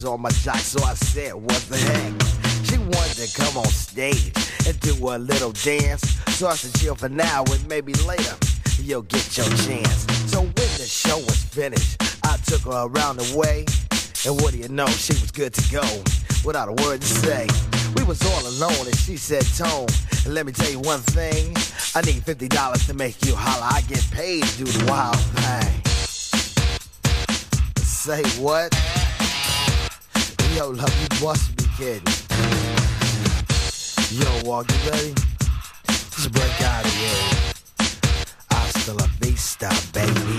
on my jock, so I said, what the heck? She wanted to come on stage and do a little dance, so I said, chill for now and maybe later you'll get your chance. So when the show was finished, I took her around the way, and what do you know, she was good to go, without a word to say. We was all alone and she said, Tone, let me tell you one thing, I need $50 to make you holler. I get paid to do the wild thing. Say what? Yo, love, you must be kidding. Yo, Walk, you ready? Let's break out of here. Hasta la vista, baby.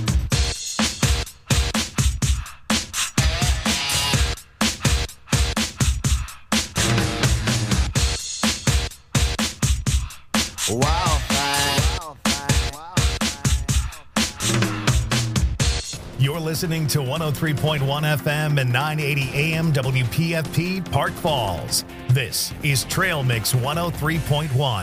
Wow, You're listening to 103.1 FM and 980 AM WPFP Park Falls. This is Trail Mix 103.1.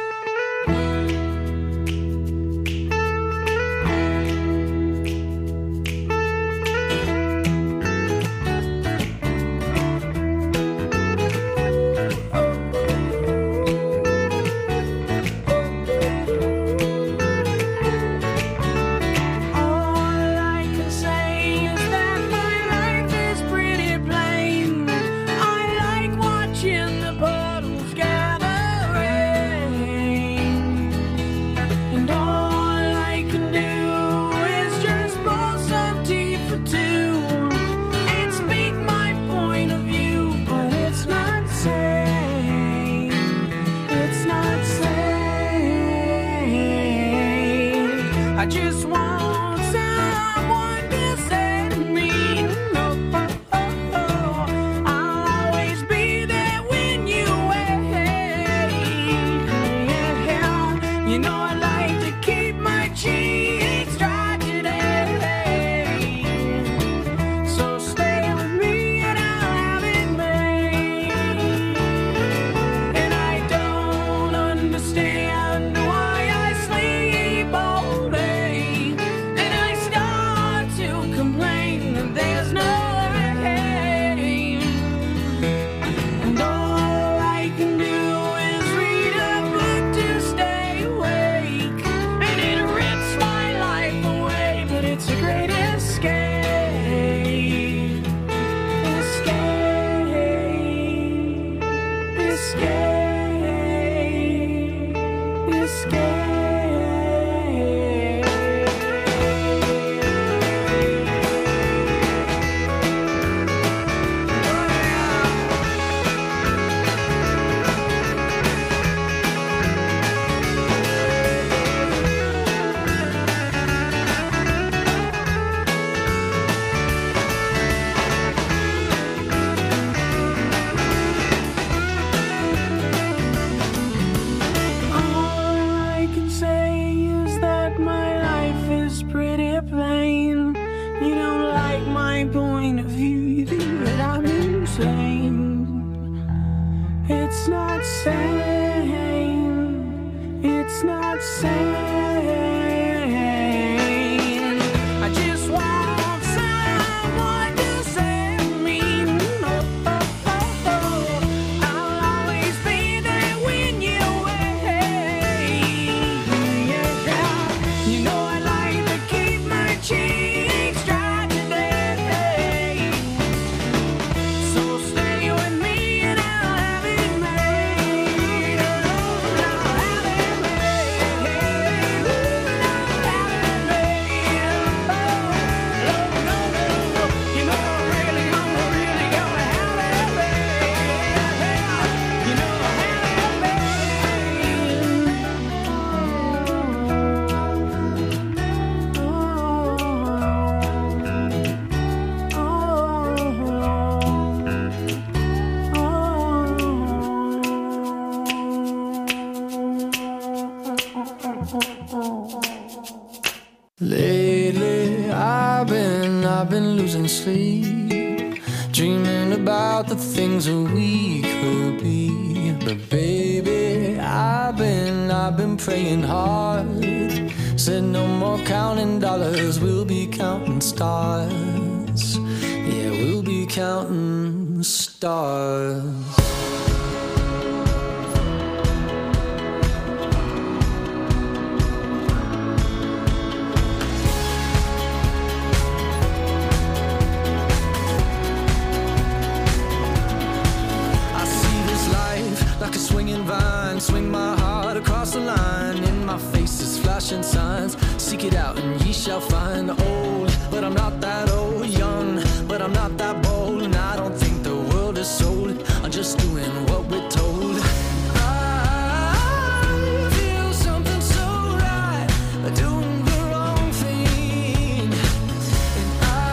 Lately, I've been losing sleep, dreaming about the things that we could be. But baby, I've been praying hard. Said no more counting dollars, we'll be counting stars. Yeah, we'll be counting stars. Like a swinging vine, swing my heart across the line. In my face is flashing signs. Seek it out and ye shall find. Old, but I'm not that old. Young, but I'm not that bold. And I don't think the world is sold. I'm just doing what we're told. I feel something so right, doing the wrong thing. And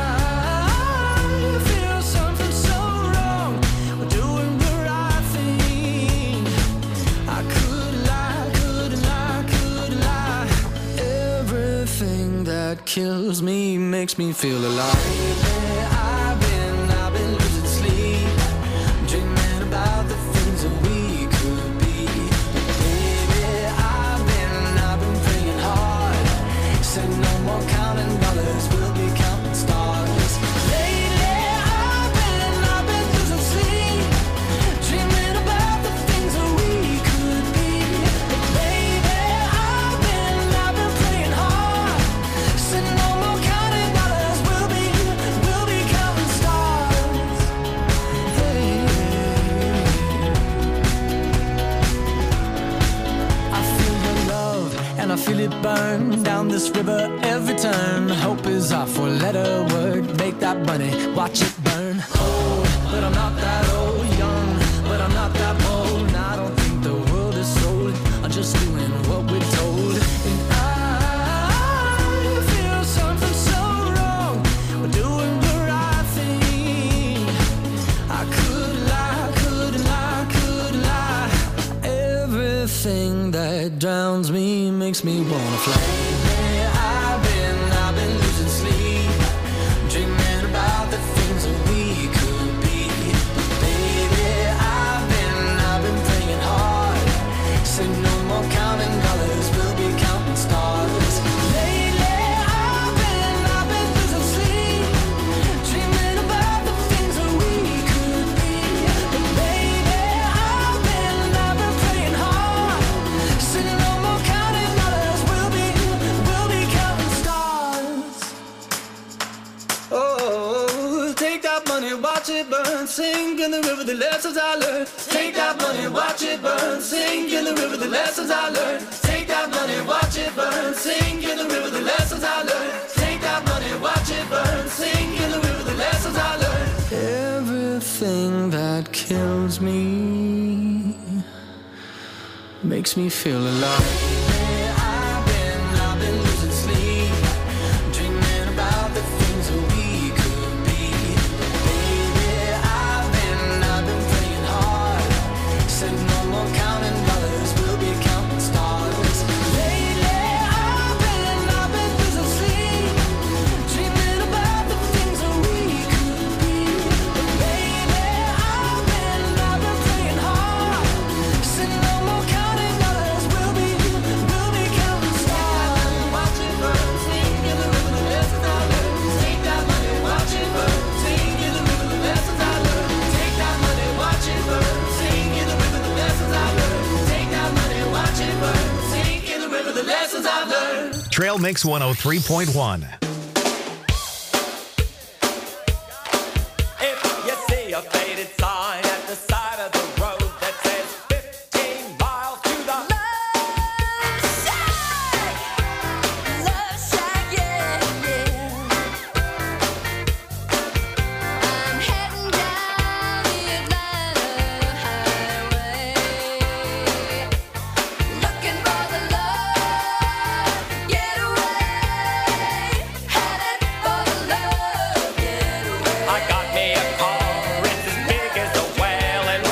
I feel something so wrong, doing the right thing. I could lie, could lie, could lie. Everything that kills me makes me feel alive. I've been losing sleep, dreaming about the things that we could be. Baby, I've been praying hard. Said no more counting dollars, we'll be counting stars. Lately, I've been losing sleep, dreaming about the things that we could be. Baby, I've been praying hard. Said no more counting dollars, we'll be counting stars. Hey. I feel your love and I feel it burn down this river every turn. Hope is our four-letter word. Make that money, watch it burn. Old, but I'm not that old. Young, but I'm not that bold. And I don't think the world is sold. I'm just doing what we're told. And I feel something so wrong. We're doing the right thing. I could lie, could lie, could lie. Everything that drowns me makes me wanna fly. I've been losing sleep, dreaming about the things that we could be. Baby, I've been praying hard. Said no more counting dollars, we'll be counting stars. Lately, I've been losing sleep, dreaming about the things that we could be. But baby, I've been praying hard. Said no more counting dollars, we'll be counting stars. Oh, take that money, watch it burn, sink in the river, the lessons I learned. Take that money, watch it burn, sink in the river, the lessons I learned. Take that money, watch it burn, sink in the river, the lessons I learned. Take that money, watch it burn, sink in the river, the lessons I learned. Everything that kills me makes me feel alive. I've been losing sleep, dreaming about the things that we could be. Baby, I've been praying hard. Said no more counting dollars, we'll be counting stars. Lately, I've been losing sleep, dreaming about the things that we could be. Baby, I've been praying hard. Said no more counting dollars, we'll be counting stars. Watch it burn, sing in the river, the lessons I learned. Take that money, watch it burn, sing in the river, the lessons I learned. Take that money, watch it burn, sing in the river, the lessons I learned. Take that money, watch it burn, sing in the river, the lessons I learned. Trail Mix 103.1. If you see a faded sign at the side of the road that says 15 miles to the Love shack, yeah, yeah. I'm heading down the Atlanta highway, looking for the love getaway, headed for the love getaway. I got me a car, it's as big as a well, and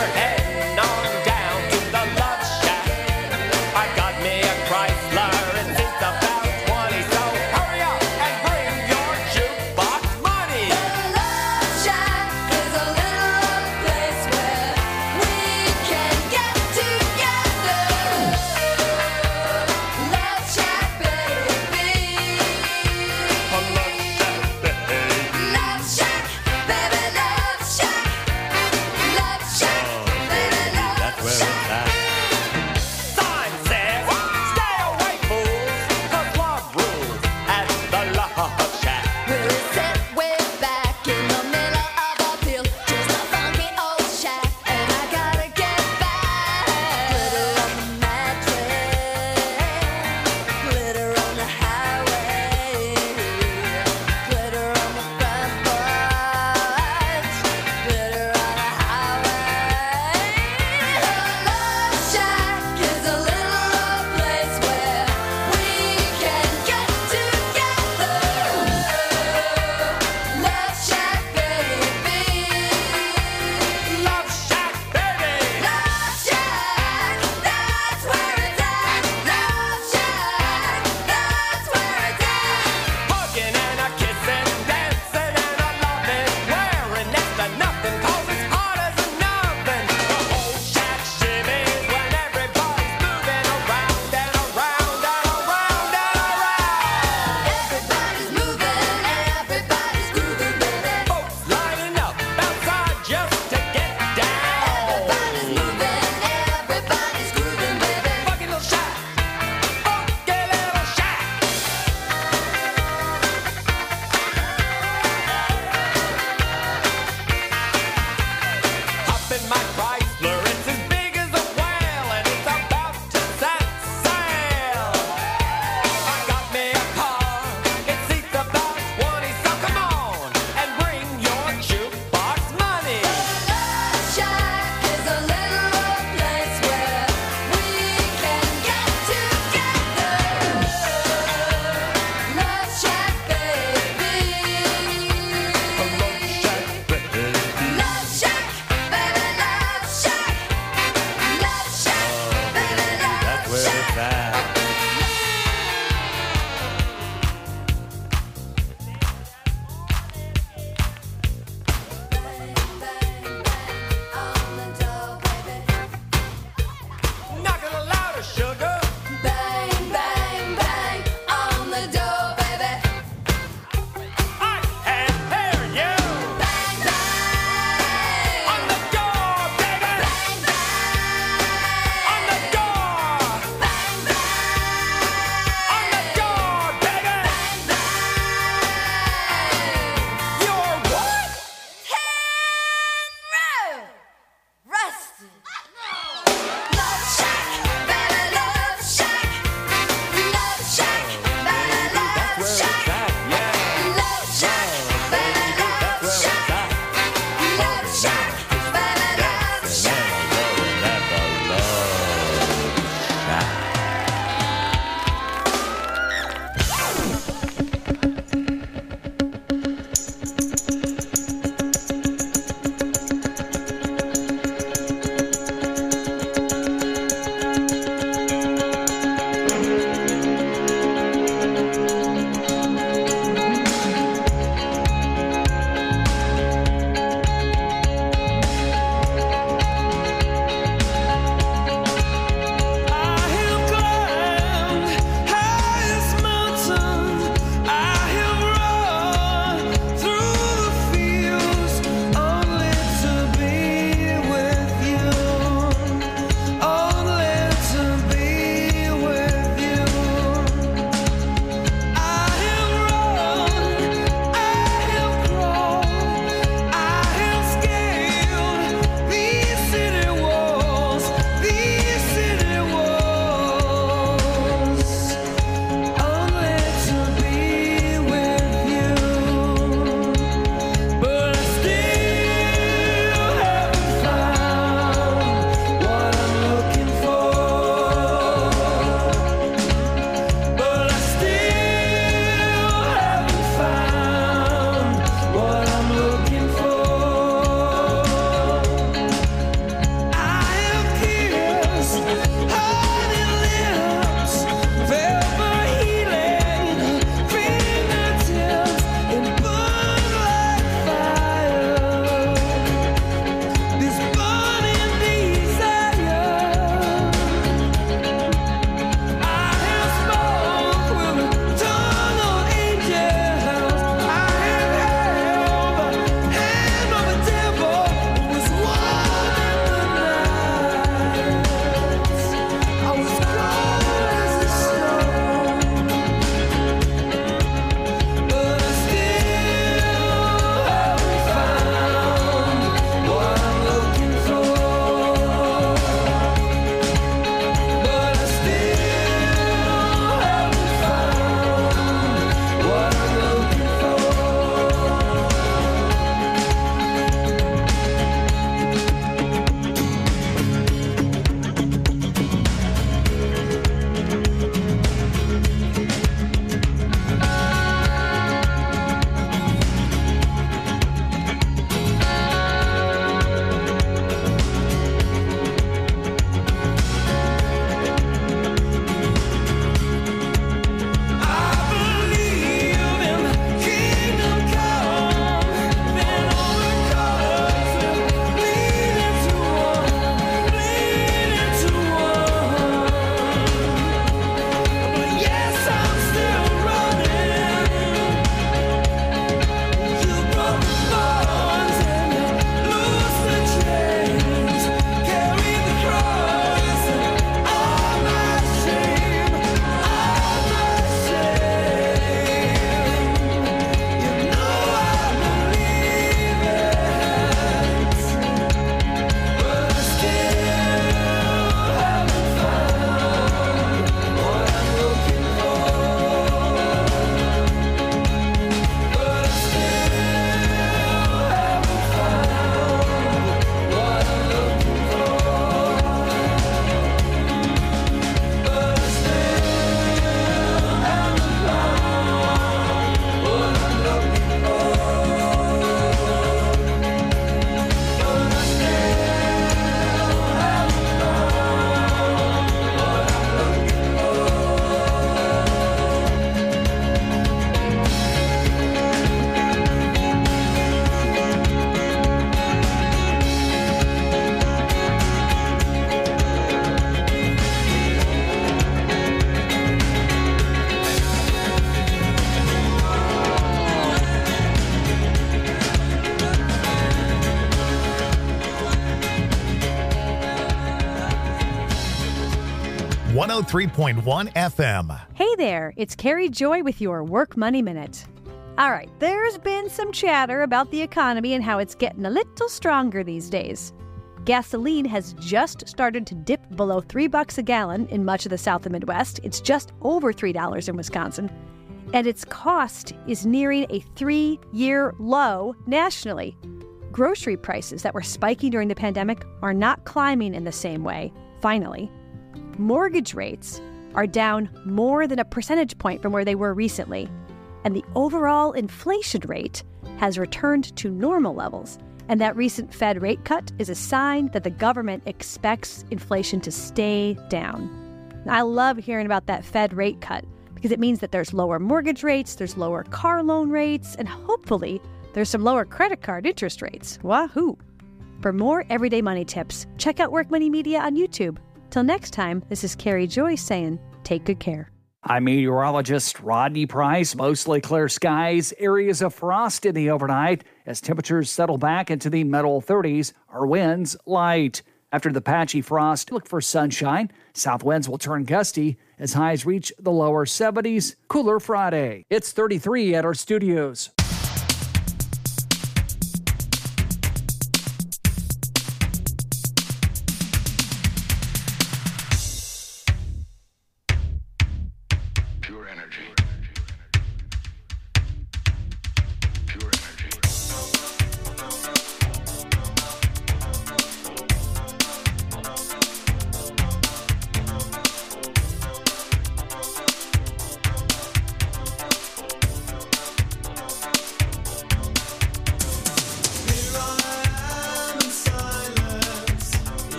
103.1 FM. Hey there, it's Carrie Joy with your Work Money Minute. All right, there's been some chatter about the economy and how it's getting a little stronger these days. Gasoline has just started to dip below $3 a gallon in much of the South and Midwest. It's just over $3 in Wisconsin. And its cost is nearing a 3-year low nationally. Grocery prices that were spiking during the pandemic are not climbing in the same way, finally. Mortgage rates are down more than a percentage point from where they were recently. And the overall inflation rate has returned to normal levels. And that recent Fed rate cut is a sign that the government expects inflation to stay down. Now, I love hearing about that Fed rate cut because it means that there's lower mortgage rates, there's lower car loan rates, and hopefully there's some lower credit card interest rates. Wahoo! For more everyday money tips, check out Work Money Media on YouTube. Till next time, this is Carrie Joy saying, take good care. I'm meteorologist Rodney Price. Mostly clear skies, areas of frost in the overnight. As temperatures settle back into the middle 30s, our winds light. After the patchy frost, look for sunshine. South winds will turn gusty as highs reach the lower 70s. Cooler Friday. It's 33 at our studios.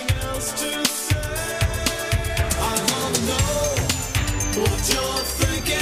What you're thinking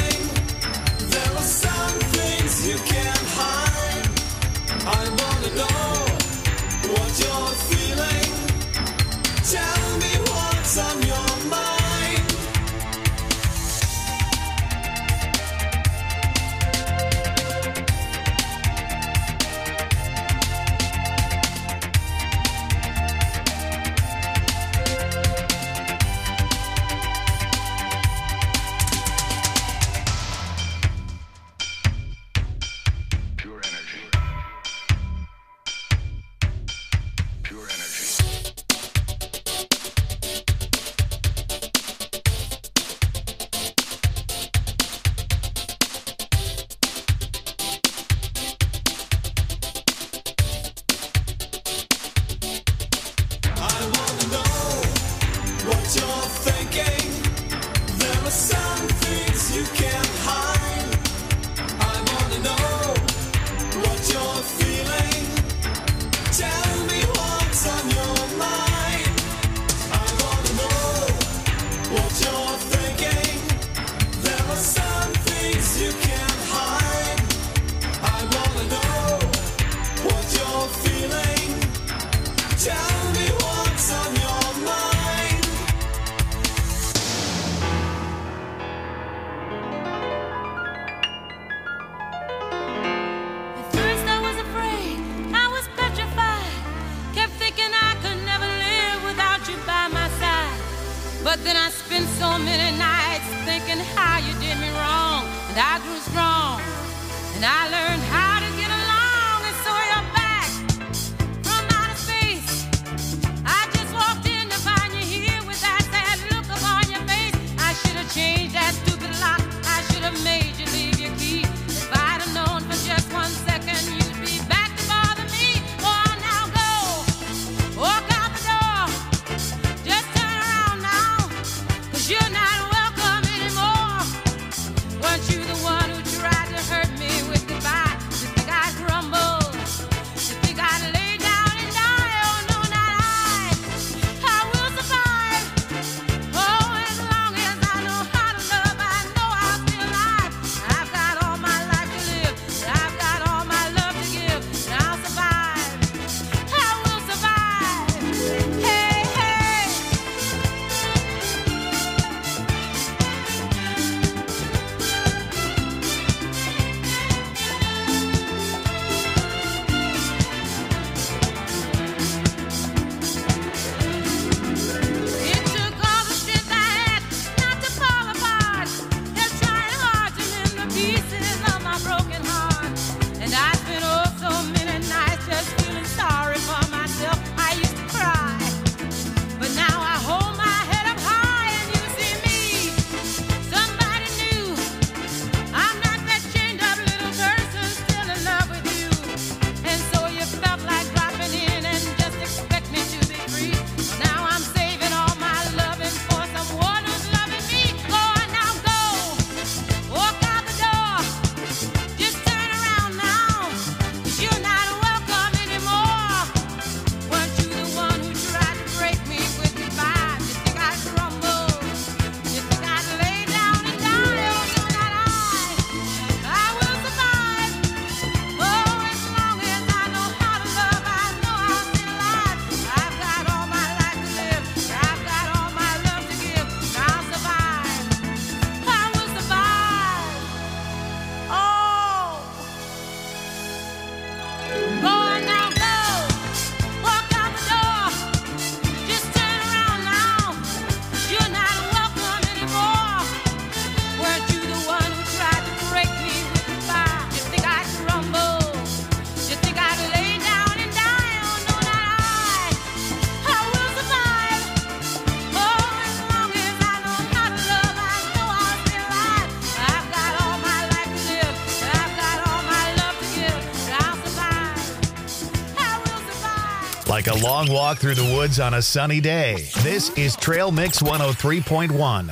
and I grew strong, and I learned how to get along. And so you're back from outer space. I just walked in to find you here with that sad look upon your face. I should have changed that stupid lock. I should have made you leave your key. If I'd have known for just 1 second you'd be back to bother me. Oh, now go, walk out the door. Just turn around now, 'cause you're not welcome anymore. Weren't you the one who tried to hurt me with goodbye? You think I'd crumble? You think I'd lay down and die? Oh, no, not I. I will survive. Oh, as long as I know how to love, I know I'll be alive. I've got all my life to live, and I've got all my love to give, and I'll survive. I will survive. Hey, hey. It took all the strength I had not to fall apart. Just trying hard to mend the pieces of my broken heart. And I spent oh so many nights just feeling sorry for myself. I used to cry, but now I hold my head up high and you see me. Somebody new. I'm not that chained up little person still in love with you. And so you felt like dropping in and just expect me to be free. Well, now I'm saving all my loving for someone who's loving me. Go on now, go. Walk out the door. Just turn around now, 'cause you're not welcome anymore. Weren't you the one who tried to break me with goodbye? You think I'd crumble? You think I'd lay down and die? Oh, no, not I. I will survive. Oh, as long as I know how to love, I know I'll be alive. I've got all my life to live, I've got all my love to give, and I'll survive. I will survive. Oh, go on now, go. Walk out the door. Just turn around now, 'cause you're not welcome anymore. Weren't you the one who tried to break me with goodbye? You think I'd crumble? You think I'd lay down and die? Oh, no, not I. I will survive. Oh, as long as I know how to love, I know I'll be alive. I've got all my life to live, and I've got all my love to give, and I'll survive. I will survive. Like a long walk through the woods on a sunny day. This is Trail Mix 103.1.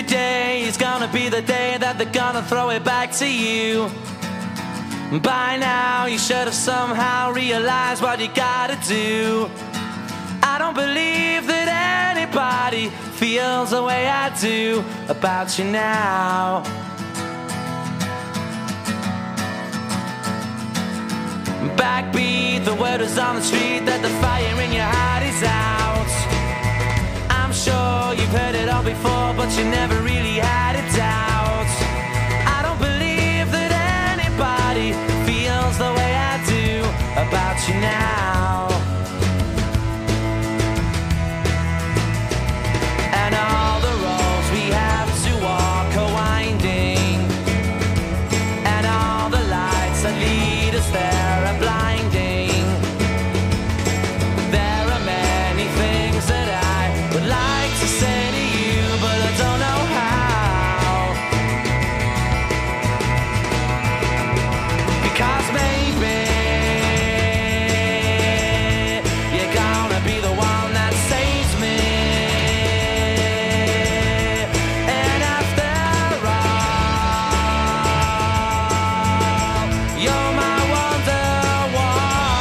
Today is gonna be the day that they're gonna throw it back to you. By now you should have somehow realized what you gotta do. I don't believe that anybody feels the way I do about you now. Backbeat, the word is on the street that the fire in your heart is out. I'm sure you've heard it all before, but you never really had a doubt. I don't believe that anybody feels the way I do about you now. And all the roads we have to walk are winding, and all the lights that lead us there are blinding. There are many things that I would like to say to you, but I don't know how. Because maybe you're gonna be the one that saves me. And after all, you're my Wonderwall.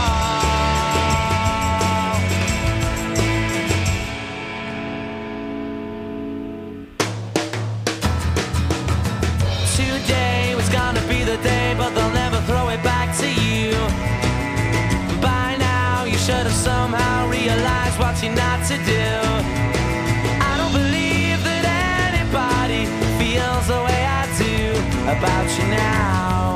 Today was gonna be the day, but they'll never throw it back to you. By now you should have somehow realized what you're not to do. I don't believe that anybody feels the way I do about you now.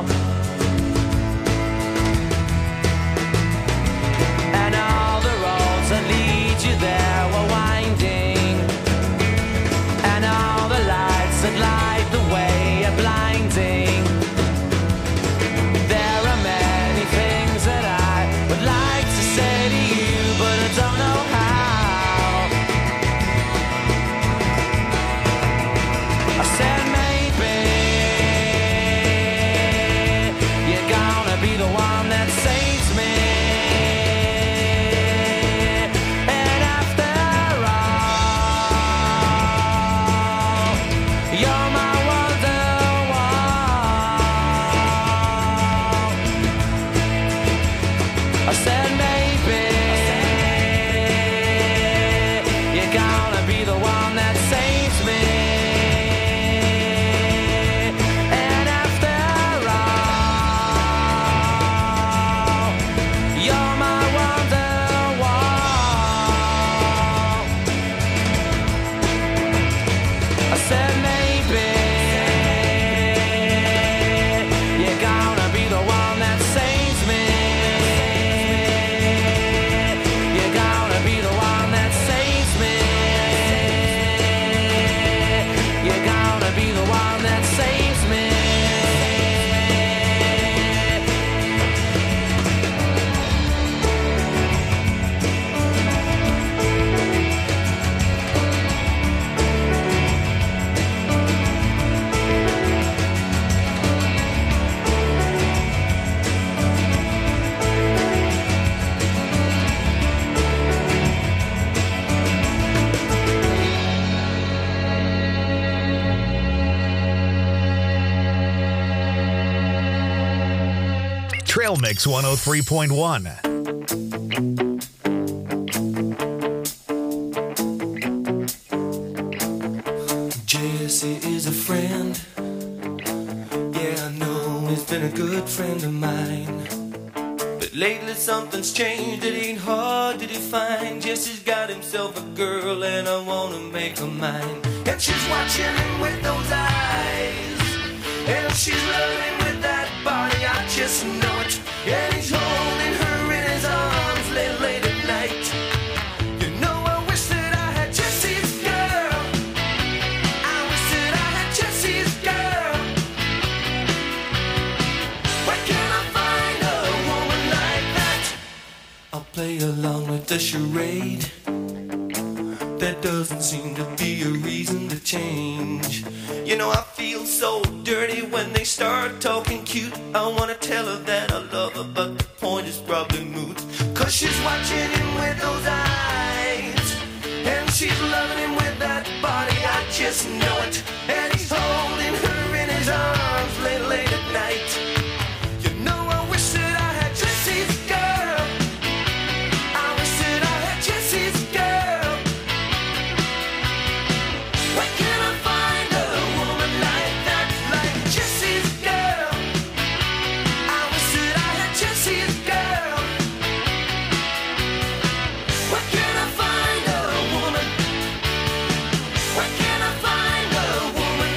And all the roads that lead you there were winding, and all the lights that light the way are blinding. There are many things that I would like to say to you, but I don't know how. I said maybe you're gonna be the one that saves me. And after all, you're my Wonderwall. I said maybe you're gonna be the one that saves me. And after all, you're my Wonderwall. I said maybe you're gonna be the one that saves me. You're gonna be the one that saves me. You're gonna be the one that saves me. Trail Mix 103.1. Jesse is a friend. Yeah, I know he's been a good friend of mine. But lately something's changed, it ain't hard to define. Jesse's got himself a girl and I wanna make her mine. And she's watching him with those eyes, and she's loving him with that body, I just know it. And he's holding her in his arms late at night. You know I wish that I had Jesse's girl. I wish that I had Jesse's girl. Where can I find a woman like that? I'll play along with the charade. There doesn't seem to be a reason to change. You know I feel so dirty when they start talking cute. I wanna tell her that I love her, but the point is probably moot. Cause she's watching him with those eyes, and she's loving him with that body, I just just know it. And he's holding her in his arms late at night. You know, I wish that I had Jesse's girl. I wish that I had Jesse's girl. Where can I find a woman like that, like Jesse's girl? I wish that I had Jesse's girl. Where can I find a woman? Where can I find a woman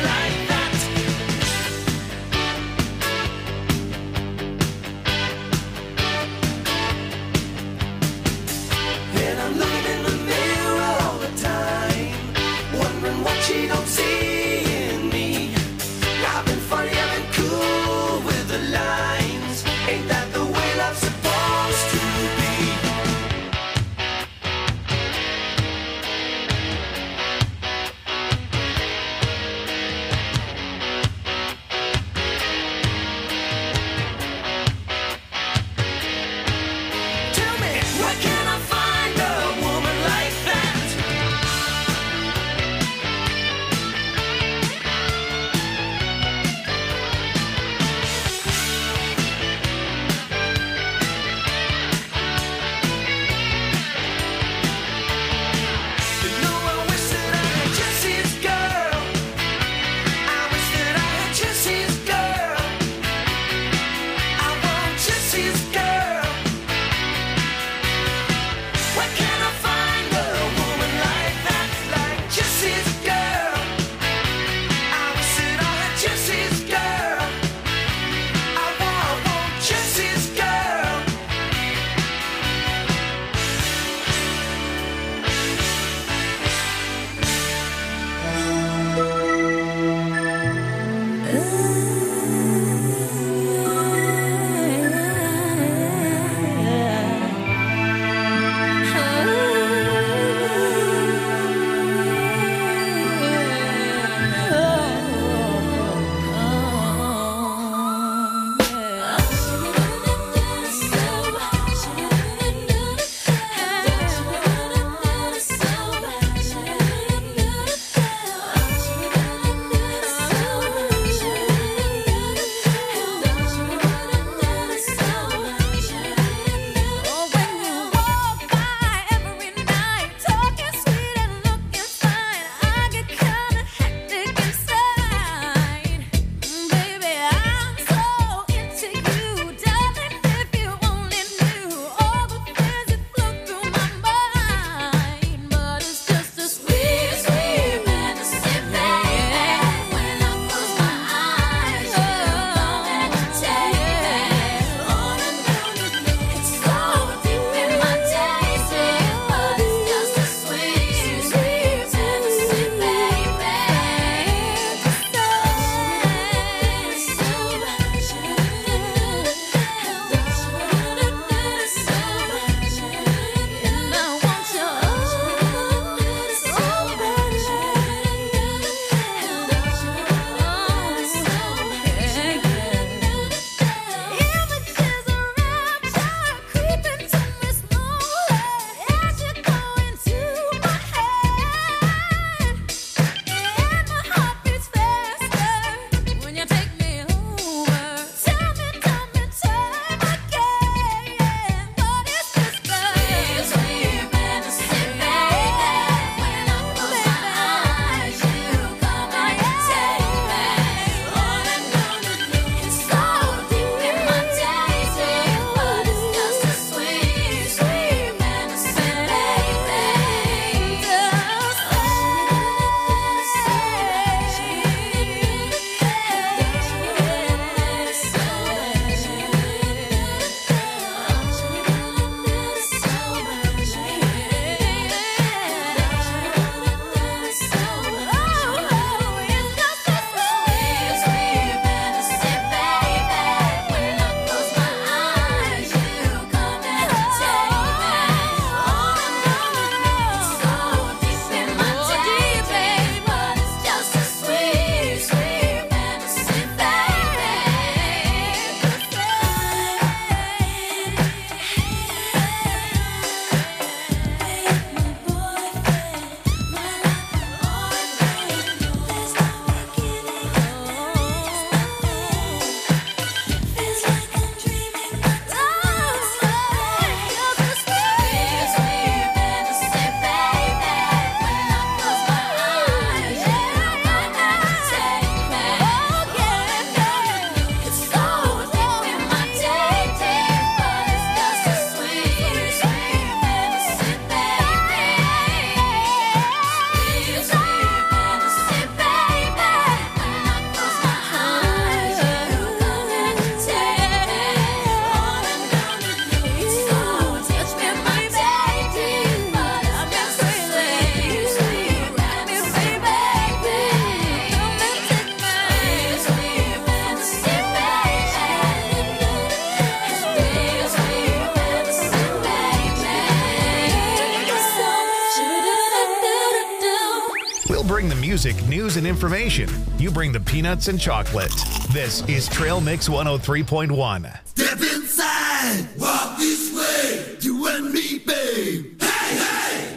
music, news, and information. You bring the peanuts and chocolate. This is Trail Mix 103.1. Step inside, walk this way, you and me, babe. Hey, hey!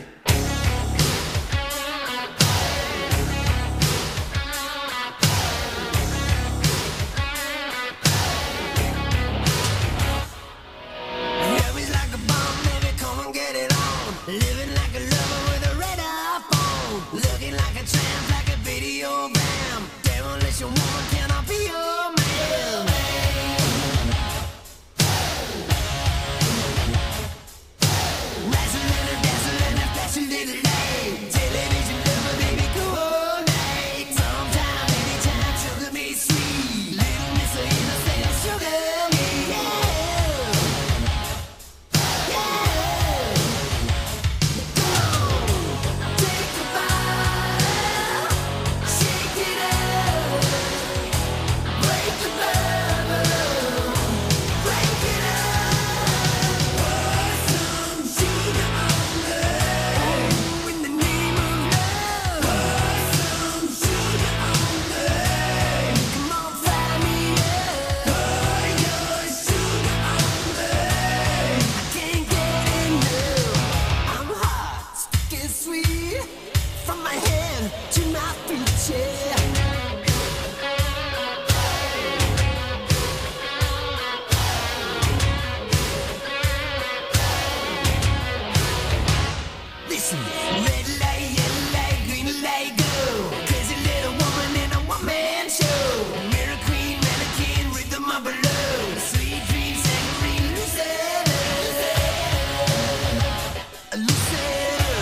Love is like a bomb, baby, come and get it on. Living like a lover with a radar phone. Looking like a tramp, like a video bam. Demolition woman, can I be your man? Wrestling and dancing and flashing little light. Television lover, baby, go all night. Sometime, anytime, sugar me sweet. Little Miss Innocent, sugar me, yeah. From my head to my feet, yeah. Listen, red light, yellow light, green light, go. Crazy little woman in a one-man show. Mirror queen, mannequin, rhythm of below. Sweet dreams, sangarine, Lucetta. Lucetta.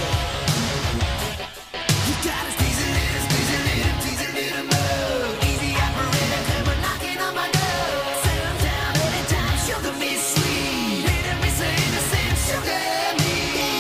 You gotta squeeze a little, please a little more. Easy operator, come on knocking on my door. Sometime, anytime, sugar me sweet. Little Miss Innocent, sugar me.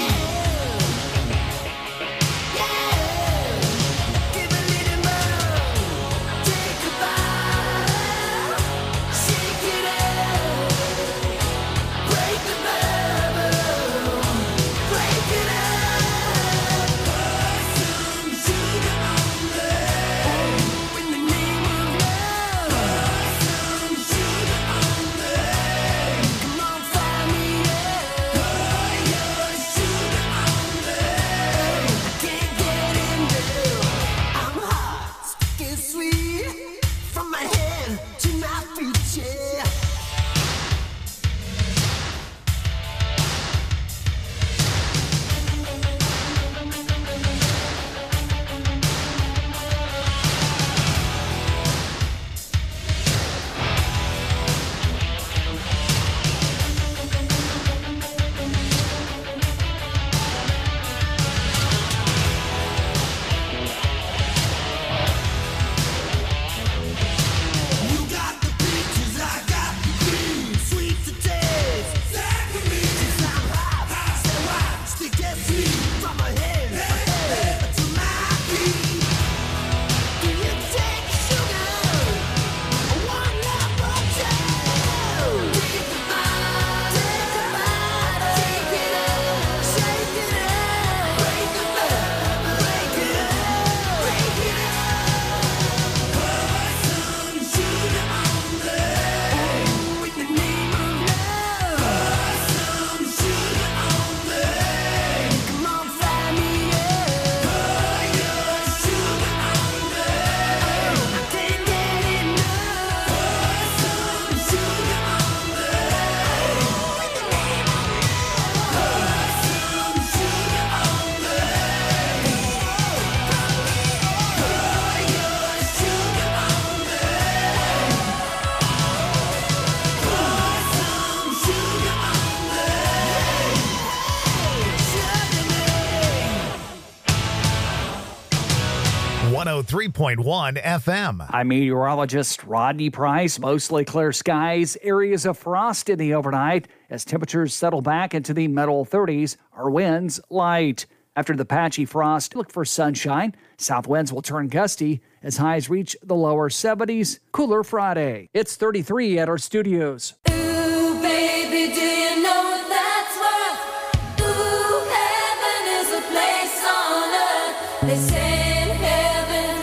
Give a little more. Take a bite. Shake it up. Break the bubble. Break it up. Some sugar on me. Oh, in the name of love. Some sugar on me. Come on, find me up. Pour your sugar on me. I can't get enough. I'm hot, it's sweet. From my head to my feet, yeah. You got the peaches, I got the cream. Sweet to taste, saccharin. Since I'm hot, so hot, stick that sweet from my head to my feet. Do you take sugar? One love or two? Take a bite, take it up, shake it up, break it up, break it up, break it up. Some sugar on me. Oh, in the name of love. Some sugar on me. Come on, fly me up. Pour your sugar on me. I can't get enough. Some sugar on me. Oh, in the name of love. Some sugar on me. Pour your sugar on me. Some sugar on me. 103.1 FM. I'm meteorologist Rodney Price. Mostly clear skies, areas of frost in the overnight. As temperatures settle back into the middle 30s, our winds light. After the patchy frost, look for sunshine. South winds will turn gusty as highs reach the lower 70s. Cooler Friday. It's 33 at our studios. Ooh, baby, do you know that's what? Ooh, heaven is a place on earth. They say in heaven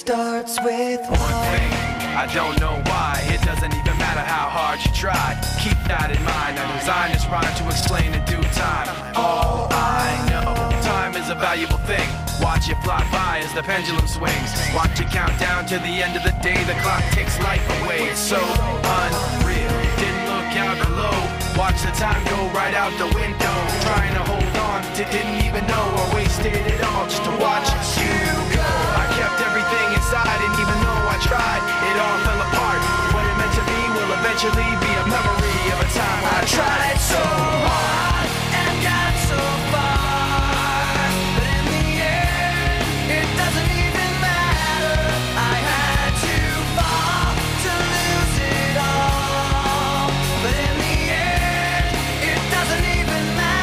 starts with one thing. I don't know why. It doesn't even matter how hard you try. Keep that in mind. I designed this rhyme to explain in due time. All I know, time is a valuable thing. Watch it fly by as the pendulum swings. Watch it count down to the end of the day. The clock takes life away. It's so unreal. Didn't look out below. Watch the time go right out the window. Trying to hold on to didn't even know or wasted it all just to watch you go. I kept everything inside and even though I tried, it all fell apart. What it meant to be will eventually be a memory of a time when I tried so hard and got so far. But in the end, it doesn't even matter. I had to fall to lose it all. But in the end, it doesn't even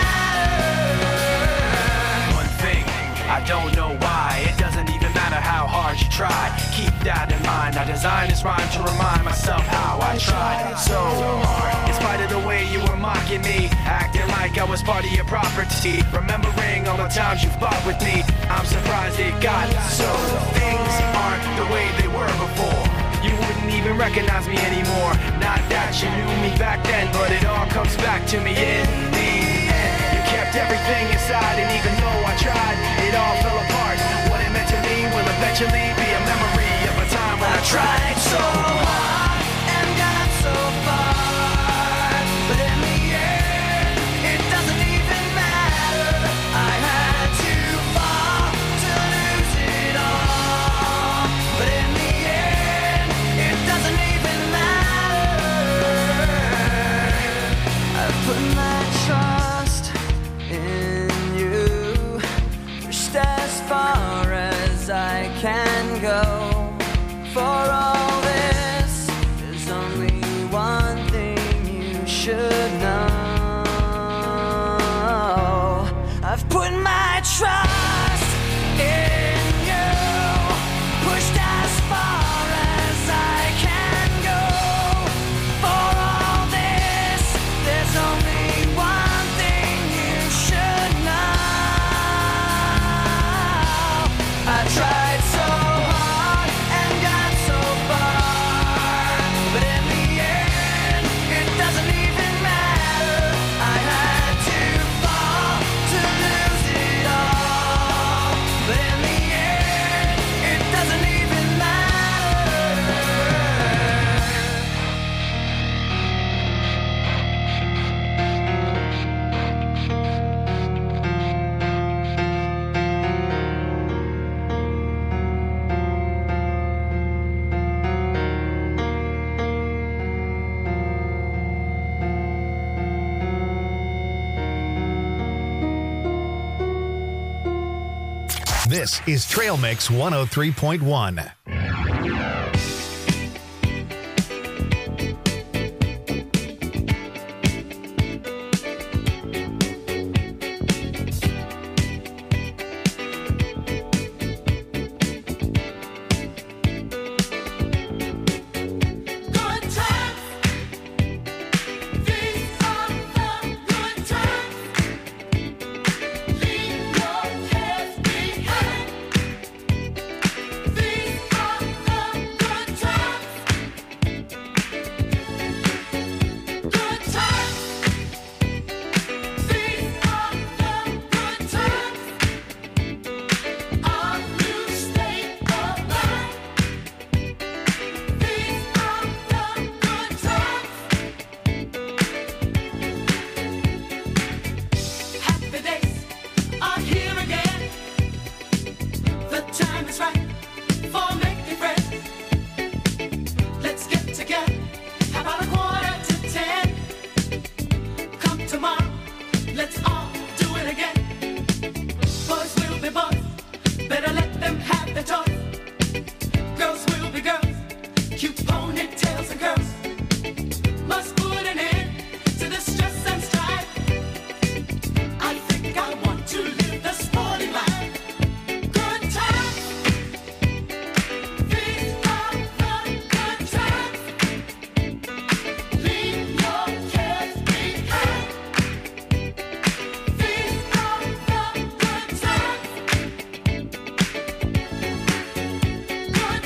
matter. One thing, I don't know why. It doesn't even matter how hard you try. Keep that in mind. I designed this rhyme to remind myself how I tried so hard. In spite of the way you were mocking me, acting like I was part of your property, remembering all the times you fought with me, I'm surprised it got so. Things aren't the way they were before. You wouldn't even recognize me anymore. Not that you knew me back then, but it all comes back to me in the end. You kept everything inside, and even though I tried, it all fell apart. What it meant to me will eventually be a memory of a time when I tried so hard and got so far. But in the end, it doesn't even matter. I had to fall to lose it all. But in the end, it doesn't even matter. I've put my trust in you, pushed as far as I can go. For all this, there's only one thing you should know. I've put my trust in you, pushed as far as I can go. For all this, there's only one thing you should know. I tried so hard and got so far, but in the end, it doesn't even matter. I had to fall to lose it all, but in the end, it doesn't even matter. This is Trail Mix 103.1. Good times, these are the good times. Leave your cares behind. These are the good times. Good times. These are the good times. Our new state of mind. These are the good times. Happy days are here again. The time is right for making friends. Let's get together. How about 9:45? Come tomorrow. Let's all do it again. Boys will be boys. Better let them have their toys. Girls will be girls. Cute ponytails and curls. Must put an end to the stress and strife. I think I want to live the sporty life. Good times. These are the good times. Leave your cares behind. These are the good times. Good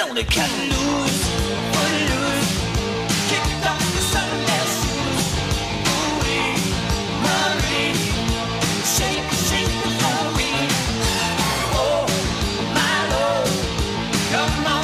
gonna cut loose, footloose, kicked off the Sunday shoes. Ooh-wee, Marie, shake, shake it for me. Oh, my Lord, come on.